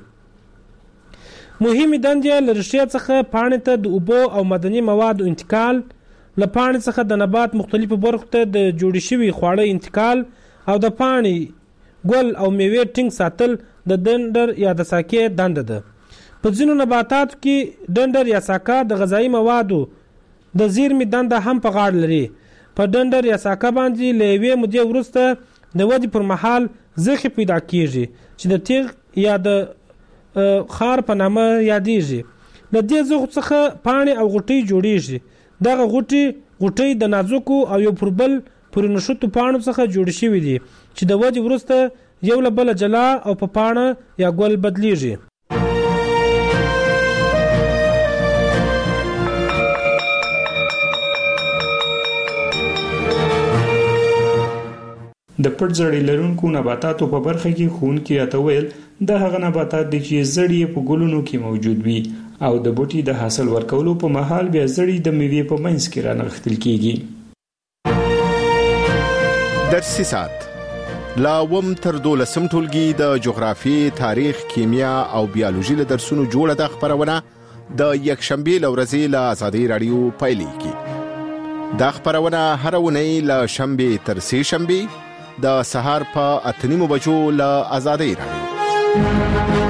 مهمې دندې له ریښې څخه پاڼې ته د اوبو او معدني موادو انتقال، له پاڼې څخه د نبات مختلفو برخو ته د جوړې شوي خواړه انتقال او د پاڼې، ګل او میوې ټینګ ساتل د ډنډر یا د ساکې دنده ده. په ځینو نباتاتو کې ډنډر یا ساکه د غذایي موادو د زیرمې دنده هم په غاړه لري. په ډنډر یا ساکه باندې له یوې مودې وروسته د ودې پر مهال زخې پیدا کیږي چې د تیغ یا د خار په نامه یادیږي. له دې زخو څخه پاڼې او غوټۍ جوړیږي. دغه غوټۍ د نازکو او یو پر بل پورې نښتو پاڼو څخه جوړې شوي دي چې د ودې وروسته یو له بله جلا او په پاڼه یا ګل بدلیږي. د پټ زړی لرونکو نباتاتو په برخه کې ښوونکي راته ویل دا هغه نباتات دي چې زړی په ګلونو کې موجود وي او د بوټي د حاصل ورکولو په مهال بیا زړی د میوې په منځ کې رانغښتل کیږي. درسي ساعت لا وم تر 12 ټولګي د جغرافي، تاریخ، کیمیا او بیولوژي له درسونو جوړه د خبرونه د یکشنبه لورځي له آزادۍ رادیو پایلیږي. دا خبرونه هر ونی له شنبه تر سه شنبه د سهار په 8:30 بجو له آزادۍ رادیو.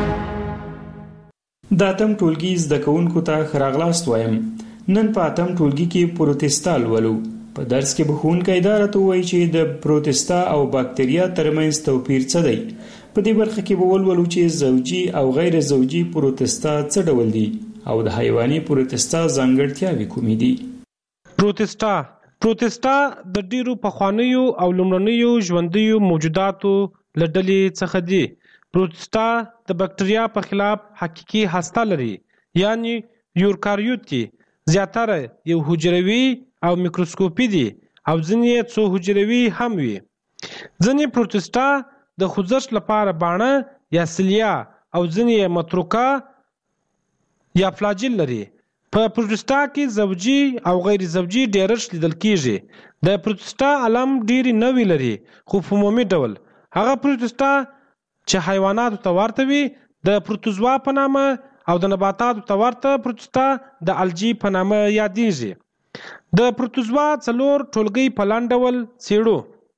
د اتم ټولګي زده کوونکو ته ښه راغلاست وایم. نن په اتم ټولګي کې پروتستا لولو. په درس کې به ښوونکی دا راته ووایي چې د پروتستا او باکتریا ترمنځ توپیر څه دی. په دې برخه کې به ولولو چې زوجي او غیر زوجي پروتستا څه ډول دي او د حیواني پروتستا ځانګړتیاوې کومې دي. پروتستا د ډیرو پخوانیو او لومړنیو ژوندیو موجوداتو له ډلې څخه دي. پروتستا د بکټریا په خلاف حقیقي هسته لري، یعنی یوکاریوت دي. زیاتره یو حجروي او میکروسکوپي دي او ځینې څو حجروي هم وي. ځینې پروتستا د خوځښت لپاره باڼه یا سیلیا او ځینې متروکه یا فلاجیل لري. په پروتستا کې زوجي او غیر زوجي ډیرښت لیدل کیږي. د پروتستا علم ډیری نوی لري خو په عمومي ډول هغه پروتستا چې حیواناتو ته ورته وي د پروتوزوا په نامه او د نباتاتو ته ورته پروتستا د الجی په نامه یادیږي. د پروتوزوا 4 ټولګي په لاندې ډول څېړو.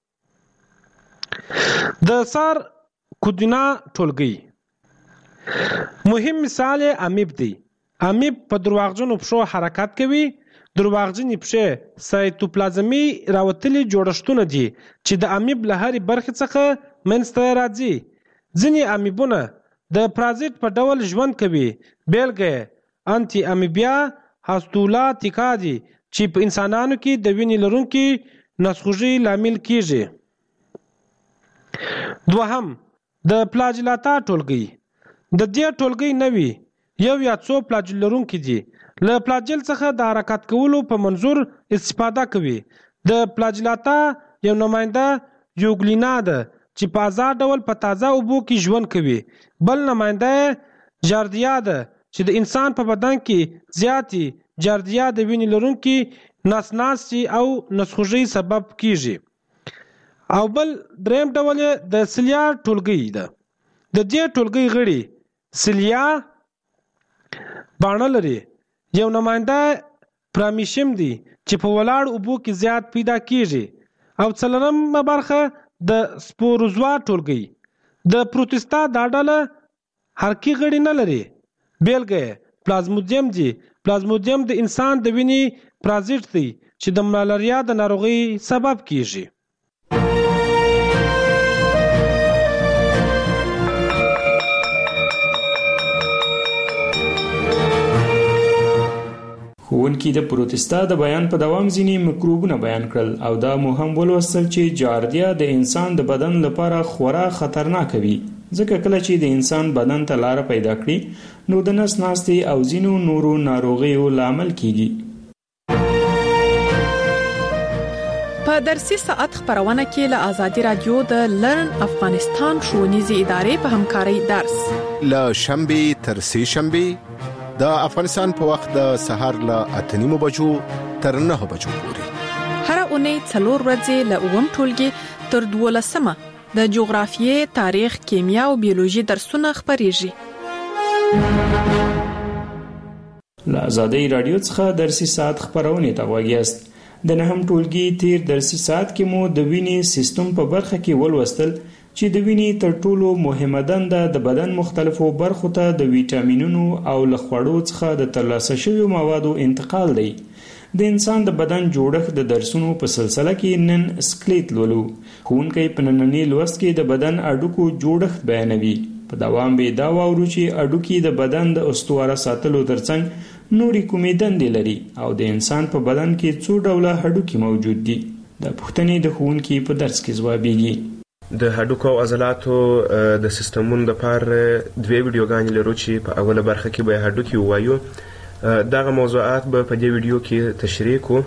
د سار کودینا ټولګي مهم مثال امیب دی. امیب په درواغجنو پښو حرکت کوي. درواغجنې پښې سایتوپلازمي راوتلي جوړښتونه دي چې د امیب له هرې برخې څخه منځته راځي. ځینې امیبونه د پرازیت په ډول ژوند کوي. بیلګه انټي امیبیا هاستولاتیکا دي چې په انسانانو کې د وینې لرونکي نسخوږي لامل کیږي. دوهم د پلاجلاتا ټولګي. د دې ټولګي نوي یو یا څو پلاجل لرونکي دي. له پلاجل څخه د حرکت کولو په منظور استفاده کوي. د پلاجلاتا یو نماینده یوګلینا ده چې په آزاد ډول په تازه اوبو کې ژوند کوي. بل نماینده جاردیا ده چې د انسان په بدن کې زیاتی جاردیا د وینې لرونکي ناسناسي او نسخوږي سبب کیږي. او بل دریم ډول د سلیا ټولګي ده. د دې ټولګي غړي سلیا باڼه لري. یو نماینده پرامیشم دی چې په ولاړ اوبو کې زیات پیدا کیږي. او څلورمه برخه د سپوروزوا ټولګي. د پروتستا دا ډله حرکي غړي نه لري. بیلګه پلازمودیم دی. پلازمودیم د انسان د وینې پرازیت دی چې د ملاریا د ناروغي سبب کیږي. ښوونکي د پروتستا د بیان په دوام ځینې مکروبونه بیان کړل او دا مو هم ولوستل چې جاردیا د انسان د بدن لپاره خورا خطرناک وي ځکه کله چې د انسان بدن ته لاره پیدا کړي نو د نس ناستې او ځینو نورو ناروغیو لامل کیږي. په درسي ساعت خبرونه کې له آزادي رادیو د لرن افغانستان ښوونیزې ادارې په همکارۍ درس له شنبه تر سه شنبه د افغانستان په وخت د سهار له 8:30 بجو تر 9 بجو پورې هر اونۍ 4 ورځې له 9 ټولګي تر 12 د جغرافیې، تاریخ، کیمیا او بیولوژي درسونه خبريږي. له آزادي رادیو څخه درسي ساعت خبرونه ته وګیاست. د 9 ټولګي تیر درسي ساعت کې مو د وینې سیستم په برخه کې ولوستل چې د وینې تر ټولو مهمه دنده د بدن مختلفو برخو ته د ویټامینونو او له خوړو څخه د ترلاسه شویو موادو انتقال دی. د انسان د بدن جوړښت د درسونو په سلسله کې نن سکلیټ لولو. ښوونکی په ننني لوست کې د بدن اډوکو جوړښت بیانوي. په دوام به دا واورو چې اډوکي د بدن د استواره ساتلو ترڅنګ نورې کومې دندې لري او د انسان په بدن کې څو ډوله هډوکي موجود دي. د پوښتنې د ښوونکي په درس کې ځوابیږي. د هډوکو او عضلاتو د سیستمونو لپاره دوه ویډیوګانې لرو چې په اوله برخه کې به هډوکي ووایو. دغه موضوعات به په دې ویډیو کې تشریح کوو.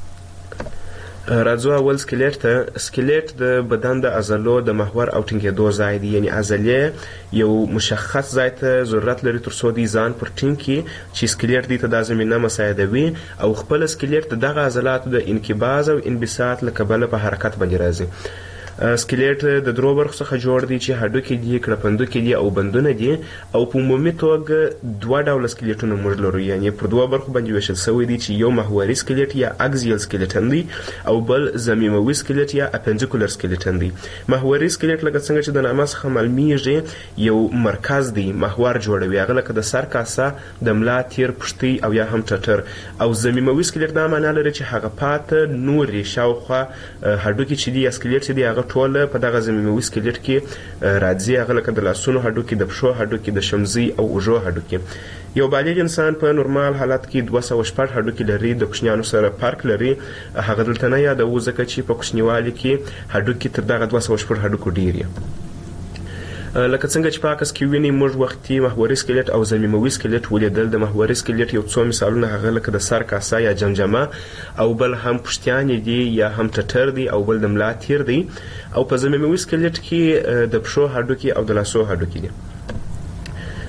راځو اول سکلیټ ته. سکلیټ د بدن د عضلو د محور او ټینګېدو ځای دی، یعنی عضلې یو مشخص ځای ته ضرورت لري تر څو د ځان پر ټینګ کړي چې سکلیټ دې ته دا زمینه مساعدوي او خپل سکلیټ د دغه عضلاتو د انقباض او انبساط له کبله په حرکت باندې راځي. سکلیټ د درو برخو څخه جوړ دی چې هډوکي دي، کړپندوکي دي او بندونه دي. او په عمومي توګه دوه ډوله سکلیټونه موږ لرو، یعنی پر دوه برخو باندې ویشل شوی دي چې یو محوري سکلیټ یا اکزیل سکلیټن دی او بل ضمیموي سکلیټ یا اپنډیکولر سکلیټن دی. محوري سکلیټ لکه څنګه چې د نامه څخه معلومیږي یو مرکز دی، محور جوړوي، هغه لکه د سر کاسه، د ملا تیر، پښتۍ او یا هم ټټر. او ضمیموي سکلیټ دا معنا لري چې هغه پاته نورې شاوخوا هډوکي چې دي یا سکلیټ چې دی هغه ټول په دغه ضمیموي سکلیټ کې راځي، هغه لکه د لاسونو هډوکي، د پښو هډوکي، د شمزي او اوږو هډوکي. یو بالغ انسان په نورمال حالت کې 206 هډوکي لري، د کوچنیانو سره فرق لري. هغه دلته نه یادوو ځکه چې په کوچنیوالي کې هډوکي تر دغه 206 هډوکو ډیر دي. لکه څنګه چې په عکس کې ویني موږ وختي محوري سکلیټ او ضمیموي سکلیټ ولیدل. د محوري سکلیټ یو څو مثالونه هغه لکه د سر کاسه یا جمجمه او بل هم پښتیانې دي یا هم ټټر دي او بل د ملا تیر دي. او په ضمیموي سکلیټ کې د پښو هډوکي او د لاسو هډوکي دي.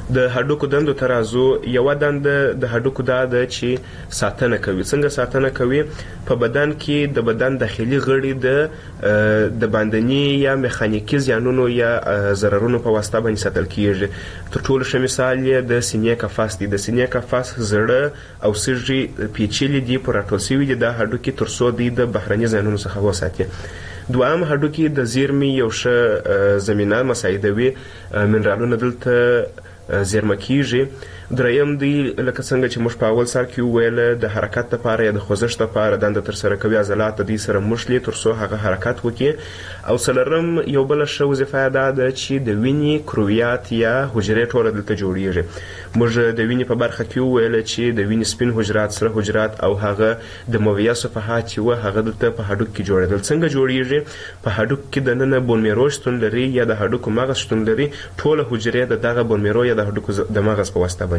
د هډوکو دندو ته راځو. یوه دنده د هډوکو دا ده چې ساتنه کوي. څنګه ساتنه کوي؟ په بدن کې د بدن داخلي غړي د باندني یا میخانیکي زیانونو یا ضررونو په واسطه باندې ساتل کیږي. تر ټولو ښه مثال یې د سینې قفس دی. د سینې قفس زړه او سږي پیچلي دي، په راټول شوي دي دا هډوکي تر څو دوی د بهرني زیانونو څخه وساتي. دویم هډوکي د زیرمې یو ښه زمینه مساعدوي، منرالونه دلته زیرمه کیږي. دریم دی لکه څنګه چې موږ په اول سر کې وویل د حرکت لپاره یا د خوځښت لپاره دنده ترسره کوي، عضلات د دوی سره مښلي تر څو هغه حرکت وکړي. او څلورم یو بله ښه وظیفه دا ده چې د وینې کرویات یا حجرې ټوله دلته جوړیږي. موږ د وینې په برخه کې وویل چې د وینې سپین حجرات، سره حجرات او هغه د مویه صفحات چې وه هغه دلته په هډوک کې جوړېدل. څنګه جوړیږي؟ په هډوک کې دننه بون میرو شتون لري یا د هډوکو مغز شتون لري. ټوله حجرې د دغه بون میرو یا د هډوکو د مغز په واسطه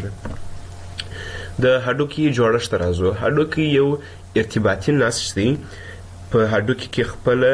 جوړیږي. د هډوکي جوړښت ته راځو. هډوکي یو ارتباطي نسج دی. په هډوکي کې خپل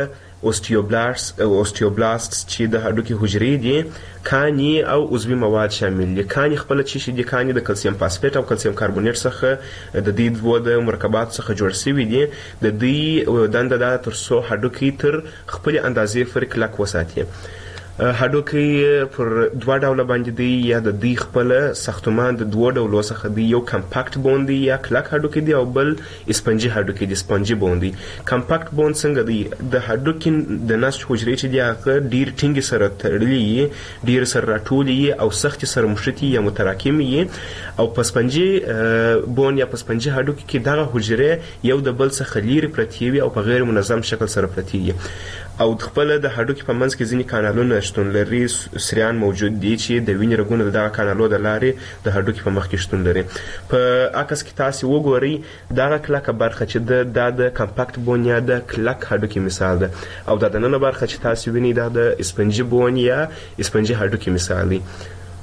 اوستیوبلاست چې د هډوکي حجرې دي، کاني او عضوي مواد شامل دي. کاني خپل چې دي کاني د کلسیم فاسفیت او کلسیم کاربونیټ څخه د دې دوه د مرکبات څخه جوړ شوي دي. د دې دنده دا تر څو هډوکي تر خپل اندازې پورې کلک وساتي. هډوکي پر دوه ډوله باندې دی، یا د دوی خپل ساختمان د دوه ډولو څخه دی. یو کمپاکټ بون دی یا کلک هډوکي دی، او بل اسپنجي هډوکي دی، سپنجي بون دی. کمپاکټ بون څنګه دی؟ د هډوکي د نسج حجرې چې دی هغه ډیر ټینګې سره تړلي، ډیر سره راټولي او سخت سره مشتي یا متراکم یي. او په سپنجي بون یا په سپنجي هډوکي کې دغه حجرې یو د بل څخه لیرې پرتې وي او په غیر منظم شکل سره پرتې وي. او خپل د هډوکي په منځ کې ځینې کانالونه شتون لري، سریان موجود دي چې د وینې رګونه د دغه کانالو د لارې د هډوکي په مخ کې شتون لري. په عکس کې تاسو وګورئ دغه کلکه برخه چې د کمپاکټ بون یا د کلک هډوکي مثال ده، او د دننه برخه چې تاسو وینئ دا د اسپنجي بون یا اسپنجي هډوکي مثال دی.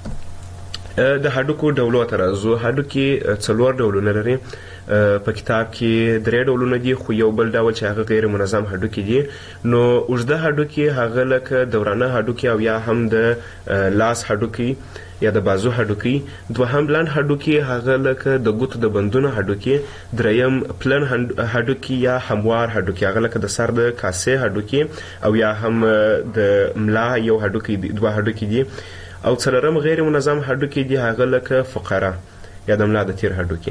د هډوکو ډولو ته راځو. هډوکي 4 ډولونه لري. په کتاب کې 3 ډولونه دي، خو یو بل ډول چې هغه غیر منظم هډوکي دي. نو اوږده هډوکي هغه لکه دورانه هډوکي او یا هم د لاس هډوکي یا د بازو هډوکي. دوهم لنډ هډوکي هغه لکه د ګوتو د بندونو هډوکي. دریم پلن هډوکي یا هموار هډوکي هغه لکه د سر د کاسې هډوکي او یا هم د ملا یو هډوکي دي، 2 هډوکي دي. او څلورم غیر منظم هډوکي دي هغه لکه فقره یا د ملا د تیر هډوکي.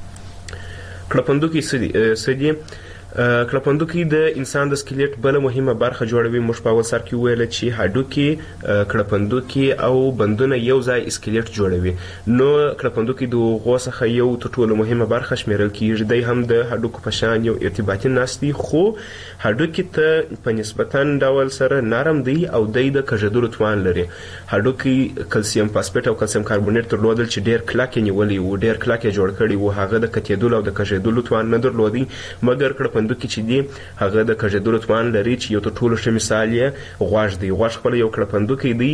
کړپندوکي څه دي؟ کړپندوکي د انسان د سکلیټ بل مهمه برخه جوړوي. موږ په اول سر کې ویل چې هډوکي، کړپندوکي او بندونه یو ځای سکلیټ جوړوي. نو کړپندوکي د هغو څخه یو تر ټولو مهمه برخه شمیرل کیږي. دی هم د هډوکو په شان یو ارتباطي نسج دی، خو هډوکي ته په نسبتا ډول سره نرم دی او دی د کږېدلو توان لري. هډوکي کلسیم فاسفیت او کلسیم کاربونیټ درلودل چې ډیر کلک نیولي وو، ډیر کلک جوړ کړي وو. هغه د کتېدلو او د کږېدلو توان نه درلودي، مګر کړپندوکي چې دی هغه د کږېدلو توان لري، چې یو تر ټولو ښه مثال یې غوږ دی. غوږ خپل یو کړپندوکی دی،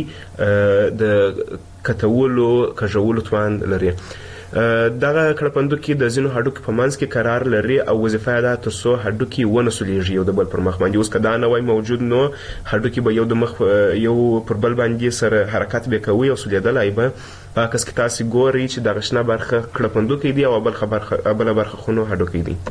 د کتولو کږولو توان لري. دغه کړپندوکی د ځینو هډوکو په منځ کې قرار لري او وظیفه ده تر څو هډوکي ونه سولیږي یو د بل پر مخ باندې. اوس که دا نه وای موجود نو هډوکي به یو د مخ یو پر بل باندې سره حرکت به کوي او سولیدلی به. په عکس کې تاسو ګورئ چې دغه شنه برخه کړپندوکی دی او بله برخه خونو هډوکی دی.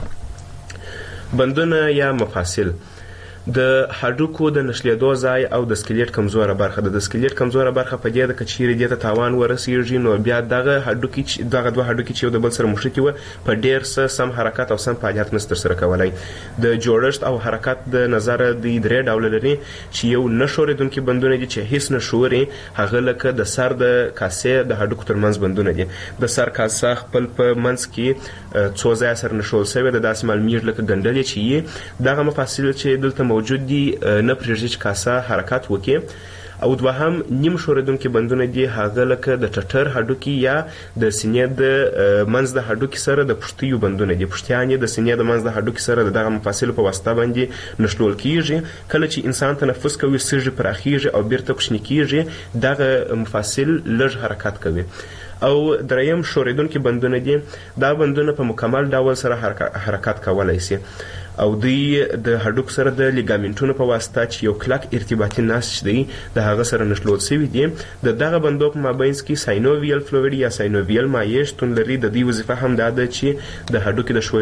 بندونه یا مفاصل د هډوکو د نښلېدو ځای او د سکلیټ کمزوره برخه ده. د سکلیټ کمزوره برخه په دې ده که چیرې دې ته تاوان ورسېږي نو بیا دغه دوه هډوکي چې یو د بل سره مښتي وه په ډېر څه سم حرکت او سم فعالیت نشي ترسره کولی. د جوړښت او حرکت د نظره دوی 3 ډوله لري چې یو نه ښورېدونکي بندونه دي چې هیڅ نه ښوري، هغه لکه د سر د کاسې د هډوکو ترمنځ بندونه دي. د سر کاسه خپل په منځ کې څو ځایه سره نښول شوې ده، داسې معلومیږي لکه ګنډلې چې یي. دغه مفاصل چې دلته موجود دي نه پرېږدي چې کاسه حرکت وکړي. او دوهم نیم ښورېدونکي بندونه دي هغه لکه د ټټر هډوکي یا د سینې د منځ د هډوکي سره د پښتیو بندونه دي. پښتیان یې د سینې د منځ د هډوکي سره د دغه مفاصلو په واسطه باندې نښلول کیږي. کله چې انسان تنفس کوي سږي پراخیږي او بیرته کوچني کیږي، دغه مفاصل لږ حرکت کوي. او دریم ښورېدونکي بندونه دي. دا بندونه په مکمل ډول سره حرکت کولی شي. او دوی د هډوک سره د لیګامنټونو په واسطه چې یو کلک ارتباطي نسج دی د هغه سره نښلول شوي دي. د دغه بندو په مابینځ کې ساینوویل فلویډ یا ساینوویل مایع شتون لري. د دې وظیفه هم دا ده چې د هډوکي د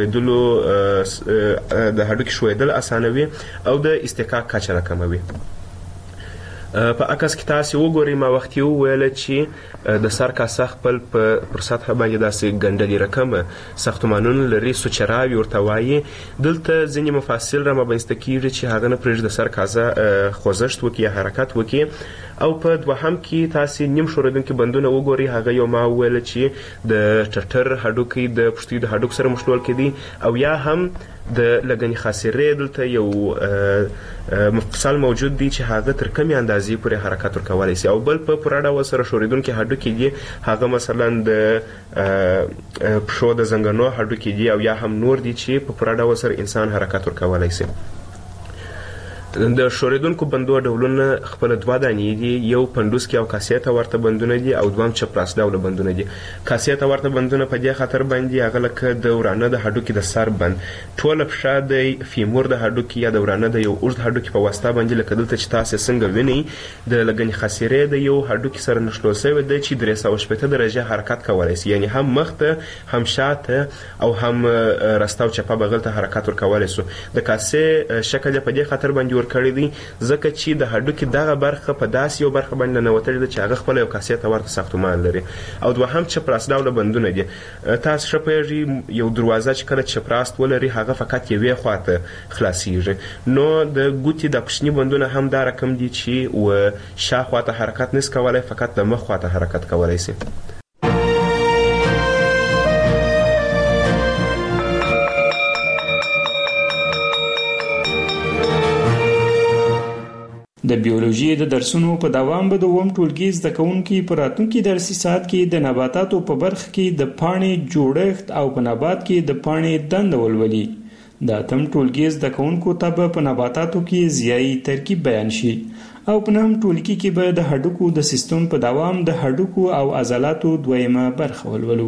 ښویېدل اسانوي او د استحقاق کچه راکموي. په عکس کې تاسو وګورئ ما وختي وویل چې د سر کاسه خپل پر سطح باندې داسې ګنډلې رقمه ساختمانونه لري، سوچراوي ورته وایي. دلته ځینې مفاصل را مابینځته کېږي چې هغه نه پرېږدي د سر کاسه خوځښت وکړي یا حرکت وکړي. او په دوهم کې تاسو نیم ښورېدونکي بندونه وګورئ. هغه یو ما وویل چې د ټټر هډوکي د پښتۍ د هډوک سره مښلول کېدي او یا هم د لګنې خاصرې دلته یو مفصل موجود دی چې هغه تر کمې اندازې پورې حرکت ورکولی شي. او بل په پوره ډول سره ښورېدونکي هډوکي دي، هغه مثلا د پښو د زنګنو هډوکي دي او یا هم نور دي چې په پوره ډول سره انسان حرکت ورکولی شي. د ښورېدونکو بندو ډولونه خپل دوه دانې دي، یو پنډوسکي او کاسې ته ورته بندونه دي او دویم چپراس ډوله بندونه دي. کاسې ته ورته بندونه په دې خاطر باندې هغه لکه د ورانه د هډوکي د سر بند، ټوله پښه د فیمور د هډوکي یا د ورانه د یو اوږد هډوکي په واسطه باندې لکه دلته چې تاسو څنګه وینئ د لګنې خاصرې د یو هډوکي سره نښلول شوی دی چې 360 درجه حرکت کولی شي، یعنی هم مخ ته هم شاته او هم راسته او چپه بغل ته حرکت ورکولی شو. د کاسې شکل یې په دې خاطر باندې ورکړی دی ځکه چې د هډوکي دغه برخه په داسې یو برخه باندې ننوتلې ده چې هغه خپله یو کاسې ته ورته ساختمان لري. او دوهم چپراس ډوله بندونه دي. تاسو ښه پوهېږئ یو دروازه چې کله چپراس ولري هغه فقط یوې خواته خلاصیږي، نو د ګوتې د کوچني بندونه هم دا رقم دي چې شا خواته حرکت نس کولی، فقط د مخ خواته حرکت کولی شي. د بیولوژي د درسونو په دوام به د اووم ټولګي زده کوونکي په راتلونکي درسي ساعت کې د نباتاتو په برخه کې د پاڼې جوړښت او په نبات کې د پاڼې دنده ولولي. د اتم ټولګي زده کوونکو ته به په نباتاتو کې ضیایي ترکیب بیان شي او په نهم ټولګي کې به د هډوکو د سیستم په دوام د هډوکو او عضلاتو دویمه برخه ولولو.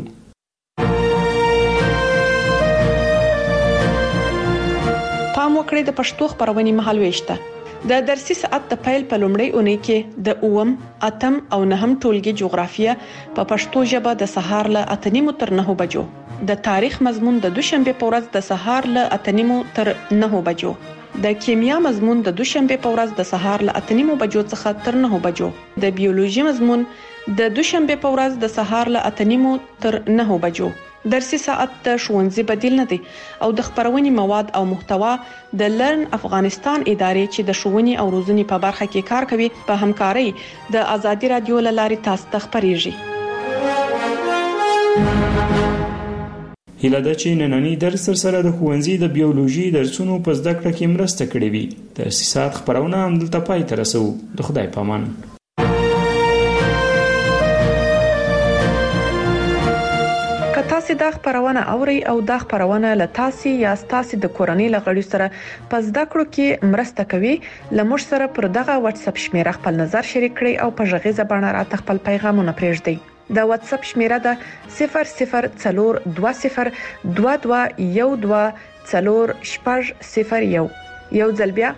پام وکړئ د پښتو خبرونې مهالويش ته. د درسي ساعت د پیل په لومړۍ اونۍ کې د اووم، اتم او نهم ټولګي جغرافیه په پښتو ژبه د سهار له 8:30 تر 9 بجو، د تاریخ مضمون د دوشنبه په ورځ د سهار له 8:30 تر 9 بجو، د کیمیا مضمون د دوشنبه په ورځ د سهار له 8:30 بجو څخه تر 9 بجو، د بیولوژي مضمون د دوشنبه په ورځ د سهار له 8:30 تر 9 بجو. درسي ساعت د ښوونځي بدیل نه دی او د خبرونې مواد او محتوا د لرن افغانستان ادارې چې د ښوونې او روزنې په برخه کې کار کوي په همکارۍ د آزادي رادیو له لارې تاسو ته خبريږي. هیله ده چې نننی درس سره د ښوونځي د بیولوژي درسونو په زده کړه کې مرسته کړې وي. درسي ساعت خبرونه هم دلته پای ته رسو. د خدای په امان. تاسو دا خبرونه اوري او دا خبرونه له تاسو یا تاسو د کورنۍ لغړی سره په زده کړو کې مرسته کوي. لمر سره پر دغه واتس اپ شمیره خپل نظر شریک کړئ او په ژغې زبانه راته خپل پیغامونه پرېږدئ. د واتس اپ شمیره ده 004212124001. یو ځل بیا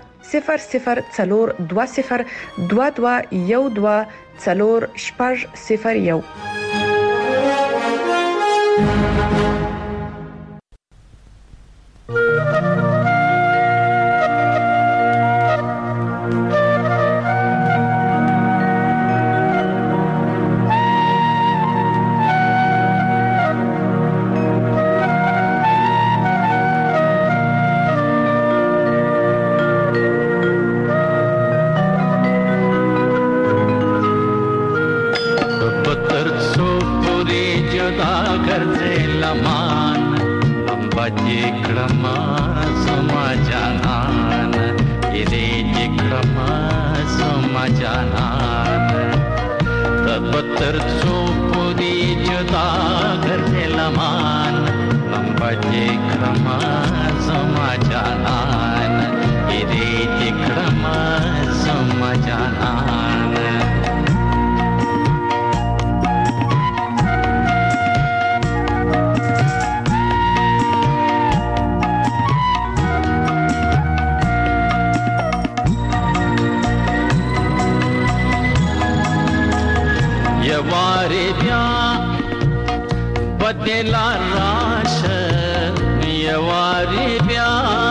004212124001. بدلا راشه یواری بیا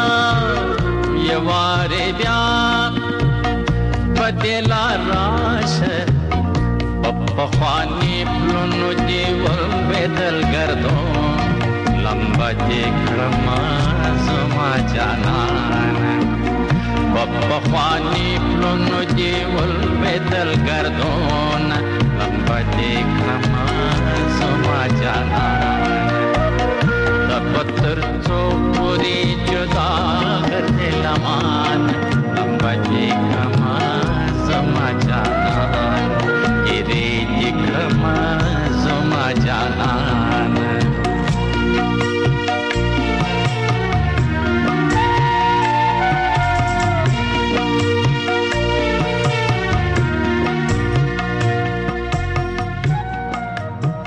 بدلا راشه پخوانی پلونو دی وربدل گردو لمبا دی کرما زما جانان پخوانی پلونو دی وربدل گردون لمبا دی کرما زما جانان پتر تو پوری جدا کر دلمان لمبا دی کرما زما جانان ری دی کرما زما جانان